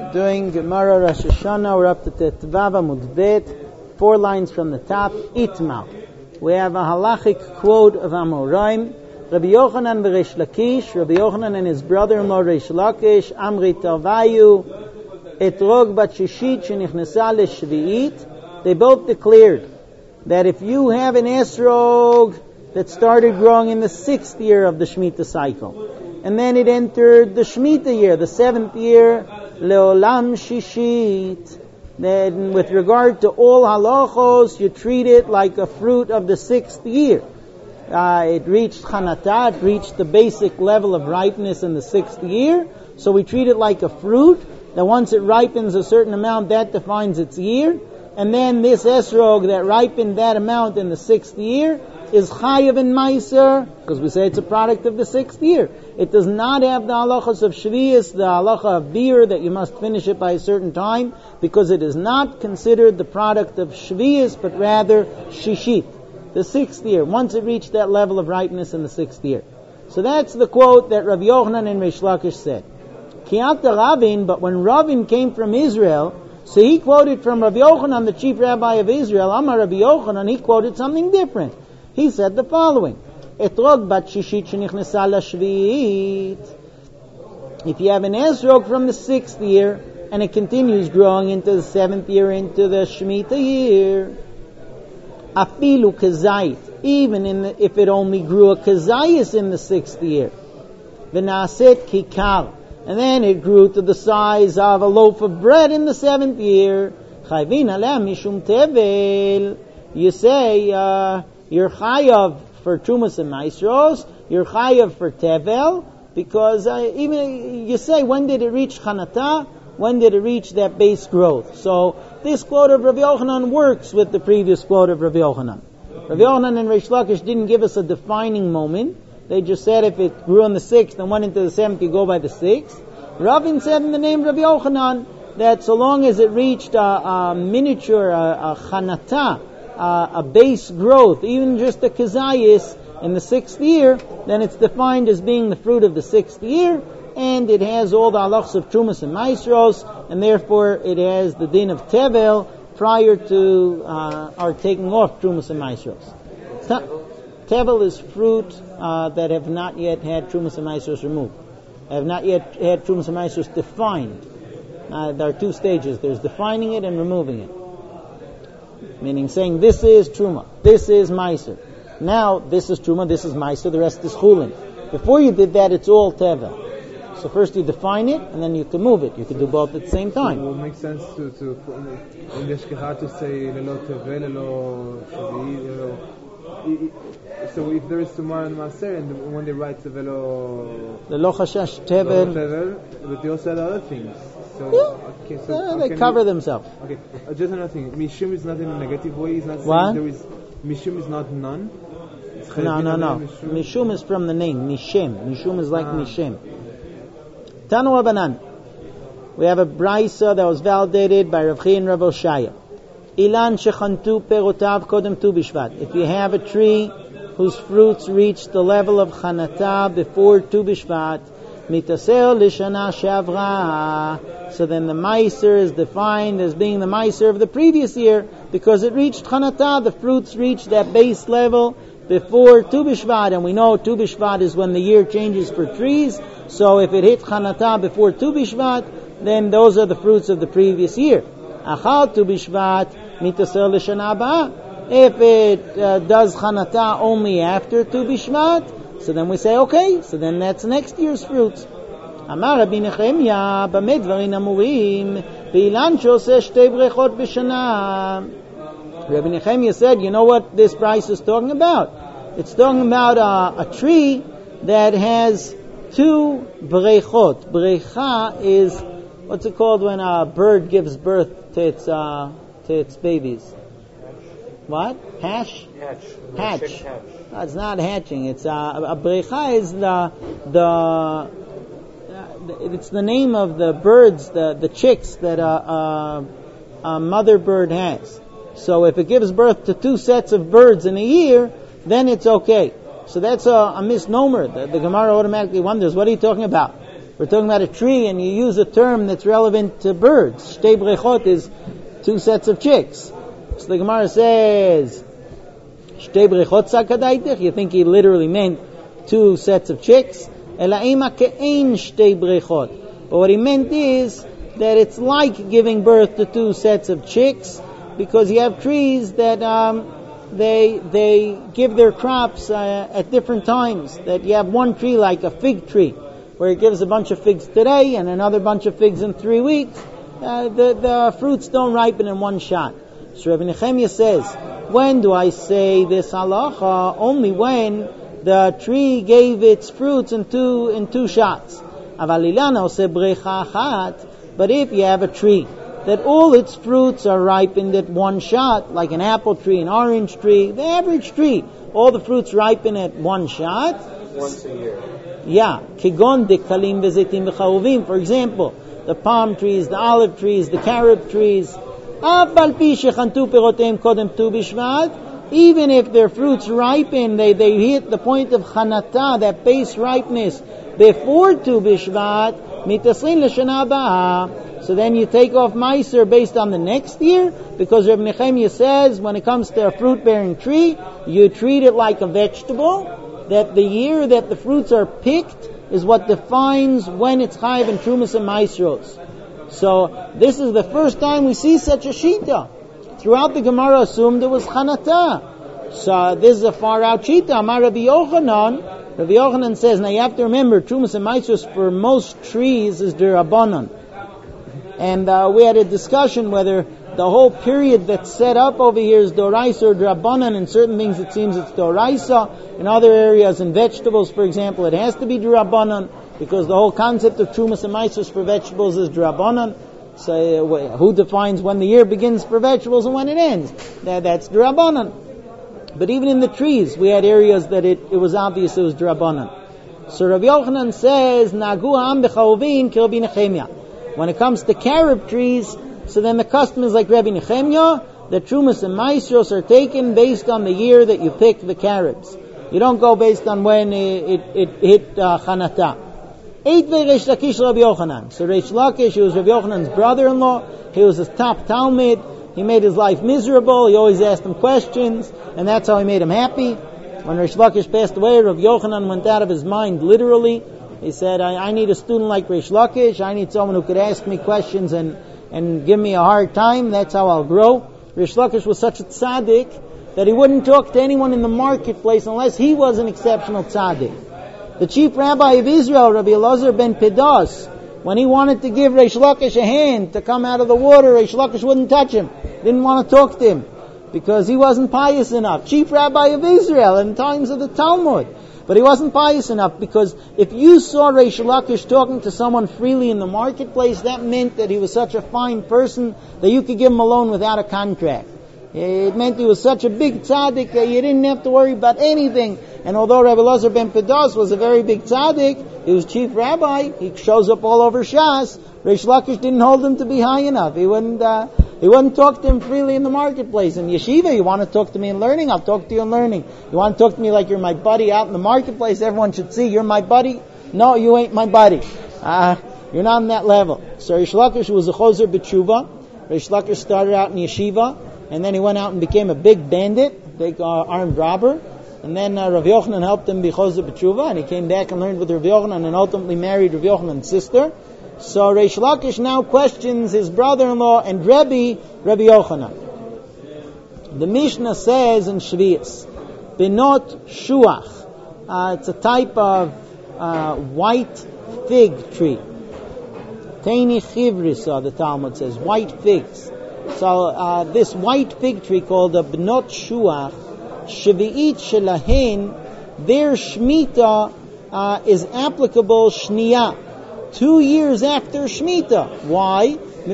doing Gemara Rosh Hashanah. We're up to Tetvav Amud Bet, 4 lines from the top. Itmar. We have a halachic quote of Amoraim. Rabbi Yochanan v'Reish Lakish, Rabbi Yochanan and his brother-in-law Reish Lakish, Amri Tavayu, Etrog bat Shishit shenichnesa leshvi'it. They both declared that if you have an esrog that started growing in the 6th year of the Shemitah cycle, and then it entered the Shemitah year, the 7th year, Leolam Shishit, then with regard to all halachos, you treat it like a fruit of the 6th year. It reached Chanatah, it reached the basic level of ripeness in the 6th year, so we treat it like a fruit, that once it ripens a certain amount, that defines its year, and then this esrog that ripened that amount in the 6th year is chayav in meiser, because we say it's a product of the 6th year. It does not have the halachas of shvius, the halacha of beer, that you must finish it by a certain time, because it is not considered the product of shvius, but rather shishit, the 6th year, once it reached that level of ripeness in the 6th year. So that's the quote that Rabbi Yochanan and Reish Lakish said. Ki'ata Ravin, but when Ravin came from Israel, so he quoted from Rabbi Yochanan, the chief rabbi of Israel. Amar Rabbi Yochanan, he quoted something different. He said the following: Etrog bat shishit shenichnesa lashvi'it. If you have an esrog from the 6th year and it continues growing into the 7th year, into the Shemitah year, afilu kazait, even if it only grew a kazayis in the 6th year, v'naset kikar, and then it grew to the size of a loaf of bread in the 7th year, chayvin aleh mishum tevel. You say you're chayav for Trumas and Maisros, you're chayav for Tevel, because even you say, when did it reach Chanatah? When did it reach that base growth? So this quote of Rabbi Yochanan works with the previous quote of Rabbi Yochanan. Rabbi Yochanan and Reish Lakish didn't give us a defining moment. They just said if it grew in the 6th and went into the 7th, you go by the 6th. Ravin said in the name of Rabbi Yochanan that so long as it reached a miniature, a Chanatah, a base growth, even just a kazayis in the 6th year, then it's defined as being the fruit of the 6th year, and it has all the halachos of Trumas and Maisros, and therefore it has the din of Tevel prior to our taking off Trumas and Maisros. Tevel is fruit that have not yet had Trumas and Maisros removed. Have not yet had Trumas and Maisros defined. There are 2 stages. There's defining it and removing it. Meaning saying, this is Truma, this is Meiser. Now, this is Truma, this is Meiser, the rest is Chulin. Before you did that, it's all Tevel. So first you define it, and then you can move it. You can do both at the same time. It will make sense to in the Shkechah to say, Lelo Tevel, Lelo Shavi, Lelo... So if there is Tumar and Maser, and when they write Lelo Chashash Tevel, but they also add other things. So, yeah. Okay, so they cover themselves. Okay, just another thing. Mishum is not in a negative way. It's not what? Saying there is... Mishum is not none. No. Mishum is from the name. Mishem. Mishum is like Mishem. Tanu Abanan. We have a brisa that was validated by Rav Chi and Rav Oshaya. Ilan shechantu perotav kodem tu bishvat. If you have a tree whose fruits reach the level of Chanatah before Tu Bishvat, mitaseo lishana shavra. So then the Meiser is defined as being the Meiser of the previous year, because it reached Chanatah, the fruits reached that base level before Tu Bishvat, and we know Tu Bishvat is when the year changes for trees, so if it hit Chanatah before Tu Bishvat, then those are the fruits of the previous year. Achal Tu Bishvat, mitaseo lishana haba. If it does Chanatah only after Tu Bishvat, so then we say, okay, so then that's next year's fruits. Amar Rabbi Nechemia, b'mei dvarim amurim, v'ilan she'oseh shtei brechot b'shana. Rabbi Nechemia said, you know what this price is talking about? It's talking about a tree that has 2 brechot. Brecha is, what's it called when a bird gives birth to its babies? What? Hatch. No, it's not hatching. It's a brecha is it's the name of the birds, the chicks that a mother bird has. So if it gives birth to 2 sets of birds in a year, then it's okay. So that's a misnomer. The Gemara automatically wonders, what are you talking about? we're talking about a tree and you use a term that's relevant to birds. Shtei brechot is 2 sets of chicks. So the Gemara says, Shtei brechot sakadaitich, you think he literally meant 2 sets of chicks? Ela ema ke'ein shtei brechot. But what he meant is that it's like giving birth to 2 sets of chicks, because you have trees that they give their crops at different times. That you have one tree like a fig tree, where it gives a bunch of figs today and another bunch of figs in 3 weeks. The fruits don't ripen in one shot. So Rabbi Nechemia says, when do I say this halacha? Only when the tree gave its fruits in two shots. But if you have a tree that all its fruits are ripened at one shot, like an apple tree, an orange tree, the average tree, all the fruits ripen at one shot. Once a year. Yeah. Kigon dekalim v'zeitim v'charuvim. For example, the palm trees, the olive trees, the carob trees. Even if their fruits ripen, they hit the point of chanata, that base ripeness, before Tu B'Shvat, mitaslin l'shana ba'ah. So then you take off Meiser based on the next year, because Reb Nechemia says when it comes to a fruit-bearing tree, you treat it like a vegetable, that the year that the fruits are picked is what defines when it's chayiv and trumas and Meiseros. So this is the first time we see such a shita. Throughout the Gemara assumed it was chanata. So this is a far out shita. Amar Rabbi Yochanan. Rabbi Yochanan says, now you have to remember, trumas and Meiseros for most trees is d'Rabbanan. And we had a discussion whether the whole period that's set up over here is Doraisa or D'Rabbanan. In certain things it seems it's Doraisa. In other areas, in vegetables, for example, it has to be D'Rabbanan, because the whole concept of Trumas and Meisos for vegetables is D'Rabbanan. So who defines when the year begins for vegetables and when it ends? That's D'Rabbanan. But even in the trees, we had areas that it was obvious it was D'Rabbanan. So Rabbi Yochanan says, Nagu ha'am b'charuvin ki Rabbi Nechemia. When it comes to carob trees, so then the custom is like Rabbi Nechemia, the Trumas and Meiseros are taken based on the year that you pick the carobs. You don't go based on when it hit Chanata. Eitvei Reish Lakish Rabbi Yochanan. So Reish Lakish, he was Rabbi Yochanan's brother-in-law. He was his top Talmud. He made his life miserable. He always asked him questions, and that's how he made him happy. When Reish Lakish passed away, Rabbi Yochanan went out of his mind, literally. He said, I need a student like Reish Lakish. I need someone who could ask me questions and give me a hard time. That's how I'll grow. Reish Lakish was such a tzaddik that he wouldn't talk to anyone in the marketplace unless he was an exceptional tzaddik. The chief rabbi of Israel, Rabbi Elazar ben Pedas, when he wanted to give Reish Lakish a hand to come out of the water, Reish Lakish wouldn't touch him. Didn't want to talk to him because he wasn't pious enough. Chief rabbi of Israel in times of the Talmud. But he wasn't pious enough, because if you saw Reish Lakish talking to someone freely in the marketplace, that meant that he was such a fine person that you could give him a loan without a contract. It meant he was such a big tzaddik that you didn't have to worry about anything. And although Rabbi Elazar ben Pedas was a very big tzaddik, he was chief rabbi, he shows up all over Shas, Reish Lakish didn't hold him to be high enough. He wouldn't talk to him freely in the marketplace. In yeshiva, you want to talk to me in learning, I'll talk to you in learning. You want to talk to me like you're my buddy out in the marketplace, everyone should see you're my buddy? No, you ain't my buddy. You're not on that level. So Reish Lakish was a chozer b'tshuva. Reish Lakish started out in yeshiva, and then he went out and became a big bandit, big armed robber. And then Rav Yochanan helped him be chozer b'tshuva, and he came back and learned with Rav Yochanan and ultimately married Rav Yochanan's sister. So Reish Lakish now questions his brother-in-law and Rabbi Yochanan. The Mishnah says in Shvius, Benot Shuach. It's a type of white fig tree. Teini Chivrisa, the Talmud says, white figs. So this white fig tree called a Benot Shuach, Shvi'it Shelahin, their Shemitah is applicable Shniyah, 2 years after Shemitah. Why?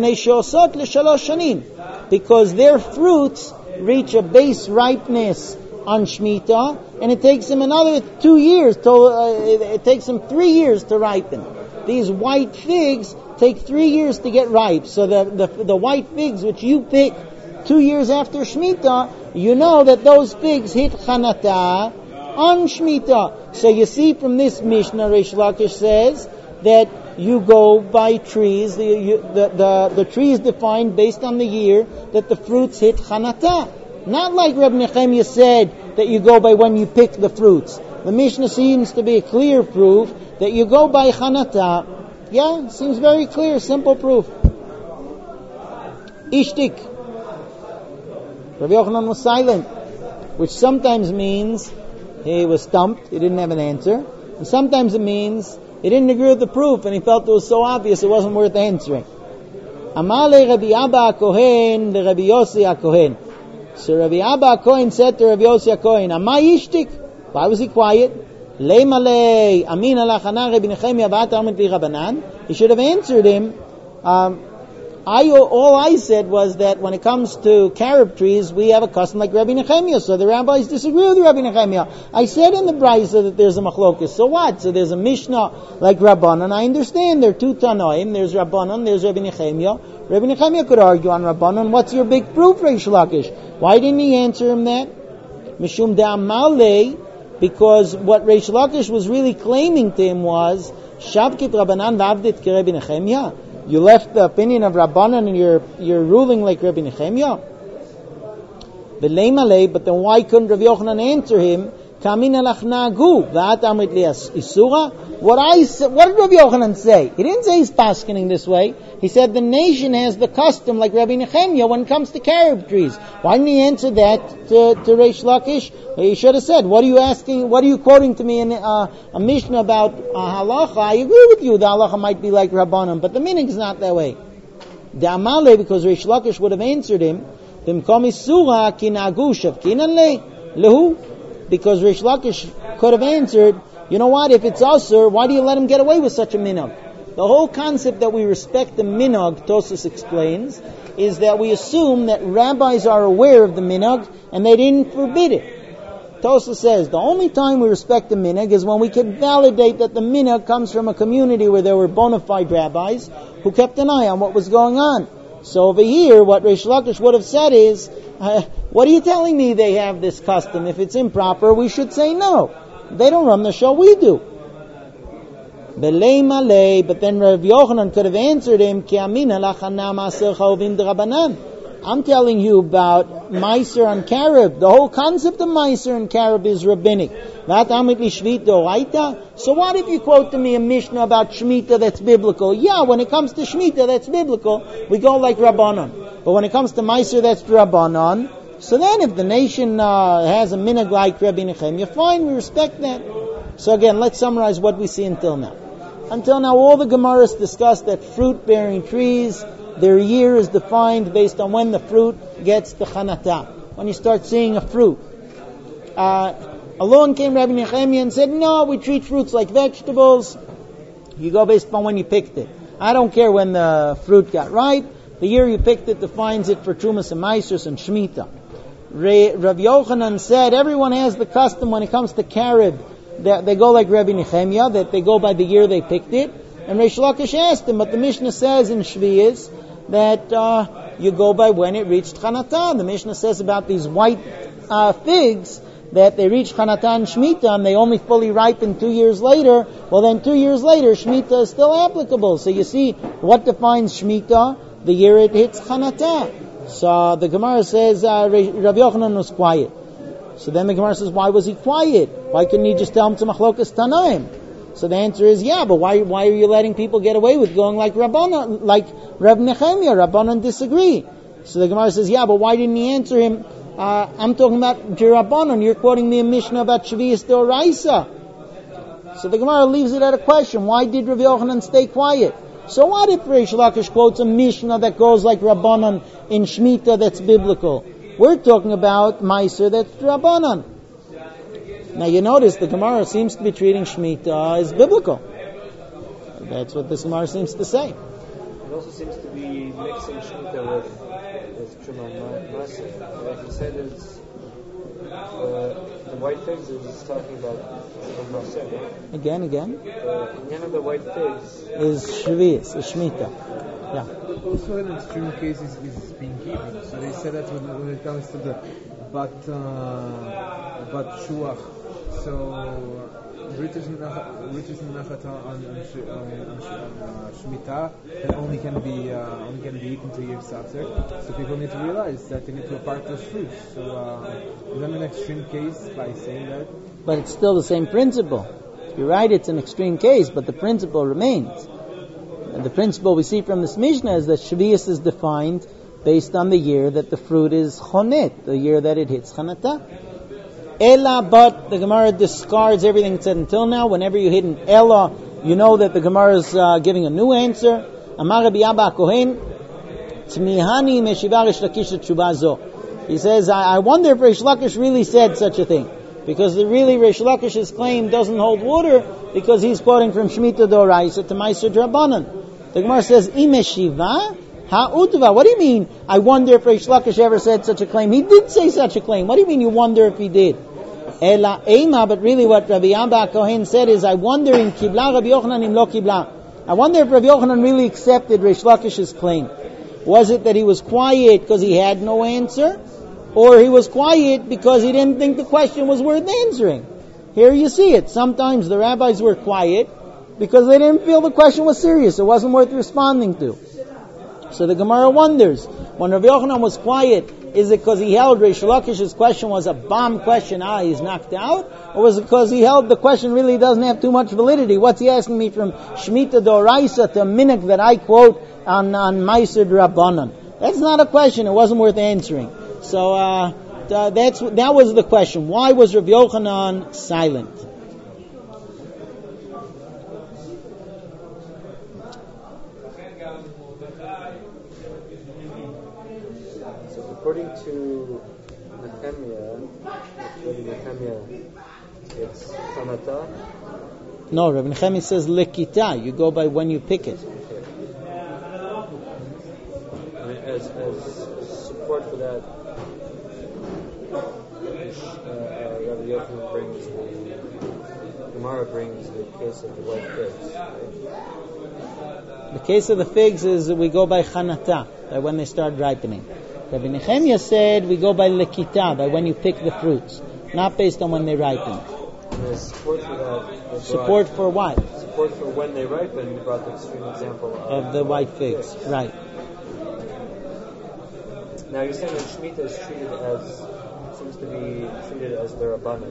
Because their fruits reach a base ripeness on Shemitah, and it takes them another 2 years it takes them 3 years to ripen. These white figs take 3 years to get ripe. So the white figs which you pick 2 years after Shemitah, you know that those figs hit Chanata on Shemitah. So you see from this Mishnah, Reish Lakish says that you go by trees. The tree is defined based on the year that the fruits hit Chanata. Not like Reb Nechemia said that you go by when you pick the fruits. The Mishnah seems to be a clear proof that you go by Chanata. Yeah, seems very clear, simple proof. Ishtik. Rabbi Yochanan was silent, which sometimes means he was stumped, he didn't have an answer, and sometimes it means he didn't agree with the proof and he felt it was so obvious it wasn't worth answering. Amale Rabbi Abba HaKohen the Rabbi Yossi HaKohen. So Rabbi Abba HaKohen said to Rabbi Yossi HaKohen, Amai Ishtik? Why was he quiet? Leimalei Amin Alachana Rabbi Nechemia V'at Amrit Li Rabbanan. He should have answered him. All I said was that when it comes to carob trees, we have a custom like Rabbi Nechemia, so the rabbis disagree with Rabbi Nechemia. I said in the Brisa that there's a machlokas, so what? So there's a Mishnah like Rabbanan. I understand there are two Tanoim, there's Rabbanan, there's Rabbi Nechemia. Rabbi Nechemia could argue on Rabbanan, what's your big proof, Reish Lakish? Why didn't he answer him that? Mishum Da'amale, because what Reish Lakish was really claiming to him was, Shavkit Rabbanan Vavdit Ke Rabbi Nechemia. You left the opinion of Rabbanan and you're ruling like Rabbi Nechemia. But then why couldn't Rabbi Yochanan answer him? What did Rabbi Yochanan say? He didn't say he's paskening this way. He said the nation has the custom like Rabbi Nechemia when it comes to carob trees. Why didn't he answer that to Reish Lakish? He should have said, what are you asking, what are you quoting to me in a Mishnah about halacha? I agree with you, the halacha might be like Rabbanan, but the meaning is not that way. The Amale, because Reish Lakish would have answered him, because Reish Lakish could have answered, you know what, if it's Asur, why do you let him get away with such a minhag? The whole concept that we respect the minhag, Tosfos explains, is that we assume that rabbis are aware of the minhag and they didn't forbid it. Tosfos says the only time we respect the minhag is when we can validate that the minhag comes from a community where there were bona fide rabbis who kept an eye on what was going on. So over here, what Reish Lakish would have said is, what are you telling me they have this custom? If it's improper, we should say no. They don't run the show, we do. But then Rav Yochanan could have answered him, I'm telling you about Meiser on Carob. The whole concept of Meiser on Carob is rabbinic. So what if you quote to me a Mishnah about Shemitah that's biblical? Yeah, when it comes to Shemitah that's biblical, we go like Rabbanan. But when it comes to Meiser that's Rabbanan, so then if the nation has a minhag like Rabbi Nechemia, fine, we respect that. So again, let's summarize what we see until now. Until now, all the Gemaras discuss that fruit-bearing trees, their year is defined based on when the fruit gets to Chanata, when you start seeing a fruit. Along came Rabbi Nechemia and said, no, we treat fruits like vegetables. You go based on when you picked it. I don't care when the fruit got ripe. The year you picked it defines it for Trumas and Meisers and Shemitah. Rav Yochanan said everyone has the custom when it comes to carob that they go like Rabbi Nechemia, that they go by the year they picked it. And Reish Lakish asked him, but the Mishnah says in Shvi'is that you go by when it reached Chanata. The Mishnah says about these white figs that they reach Chanata and Shemitah and they only fully ripen 2 years later. Well then 2 years later Shemitah is still applicable. So you see, what defines Shemitah? The year it hits Chanata. So the Gemara says Rabbi Yochanan was quiet. So then the Gemara says, why was he quiet? Why couldn't he just tell him to Machlokas Tanaim? So the answer is, yeah, but why are you letting people get away with going like Rabbanan, like Reb Nechemia? Rabbanan disagree. So the Gemara says, yeah, but why didn't he answer him? I'm talking about Rabbanan. You're quoting me a Mishnah about Shvi'is D'Oraisa. So the Gemara leaves it at a question. Why did Rabbi Yochanan stay quiet? So what if Reish Lakish quotes a Mishnah that goes like Rabbanan in Shemitah that's biblical? We're talking about Meiser that's Rabbanan. Now you notice the Gemara seems to be treating Shemitah as biblical. That's what this Gemara seems to say. It also seems to be mixing Shemitah with Truma and Meiser. Like you said, it's the white figs is talking about Meiser, right? Again. The end of the white figs is Shvi'is, is Shemitah. Yeah. Also, in extreme cases, is being given. So they said that when it comes to the bat shuach. So British Nachata on Shemitah that only can be eaten to Yir Satzer. So people need to realize that they need to apart those fruits. So is that an extreme case by saying that? But it's still the same principle. You're right, it's an extreme case, but the principle remains. And the principle we see from this Mishnah is that Shvius is defined based on the year that the fruit is chonet, the year that it hits chanata. Ella, but the Gemara discards everything it said until now. Whenever you hit an Ella, you know that the Gemara is giving a new answer. Amar Rabbi Abba Kohen, Tzmihani meshiva Rish Lakish tshuva zo. He says, I wonder if Rish Lakish really said such a thing. Because really Rish Lakish's claim doesn't hold water because he's quoting from Shemitah D'Oraisa to Ma'aser D'Rabbanan. The Gemara says, Imeshiva ha'utva. What do you mean? I wonder if Rish Lakish ever said such a claim. He did say such a claim. What do you mean you wonder if he did? Ela Ema, but really what Rabbi Abba Kohen said is, I wonder in Kibla Rabbi Yochanan im lo Kibla. I wonder if Rabbi Yochanan really accepted Rish Lakish's claim. Was it that he was quiet because he had no answer? Or he was quiet because he didn't think the question was worth answering? Here you see it. Sometimes the rabbis were quiet because they didn't feel the question was serious. It wasn't worth responding to. So the Gemara wonders, when Rabbi Yochanan was quiet, is it because he held Rish Lakish's question was a bomb question, he's knocked out? Or was it because he held the question really doesn't have too much validity? What's he asking me from Shemitah D'Oraisa to Minik that I quote on Ma'aser D'Rabbanan? That's not a question. It wasn't worth answering. So that was the question. Why was Rabbi Yochanan silent? According to Nehemiah, it's Chanata. No, Rabbi Nechemi says lekita. You go by when you pick it. Okay. As support for that, Rabbi Yochanan brings the Gemara brings the case of the white figs. Right? The case of the figs is that we go by chanata, by when they start ripening. Rabbi Nehemiah said we go by lekita, by when you pick the fruits, not based on when they ripen. And there's support for that. Support for what? Support for when they ripen. You brought the extreme example Of the white figs, right. Now you're saying that Shemitah is seems to be treated as their abundant.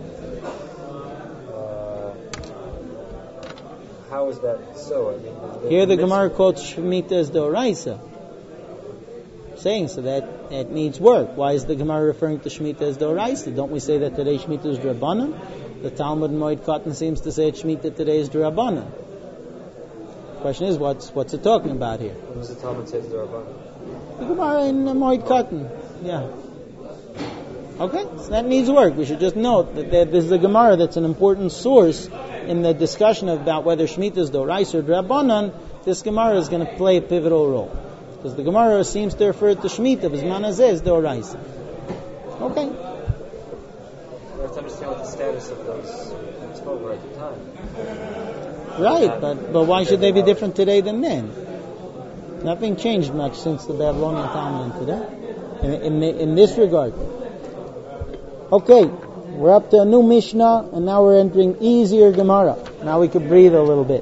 How is that so? I mean, here the Gemara quotes Shemitah as D'Oraisa, saying so that it needs work. Why is the Gemara referring to Shemitah as D'Oraisa? Don't we say that today Shemitah is D'Rabbanan? The Talmud in Moed Katan seems to say Shemitah today is D'Rabbanan. The question is, what's it talking about here? When does the Talmud say it's D'Rabbanan? The Gemara in Moed Katan. Yeah. Okay, so that needs work. We should just note that there's the Gemara that's an important source in the discussion about whether Shemitah is D'Oraisa or D'Rabbanan. This Gemara is going to play a pivotal role. Because the Gemara seems to refer to Shemitah, B'zman hazeh as D'Oraisa. Okay. We have to understand what the status of those mitzvot were at the time. Right, but why should they be different today than then? Nothing changed much since the Babylonian time and today, in this regard. Okay, we're up to a new Mishnah, and now we're entering easier Gemara. Now we can breathe a little bit.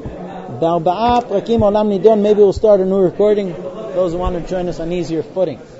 Maybe we'll start a new recording. Those who want to join us on easier footing.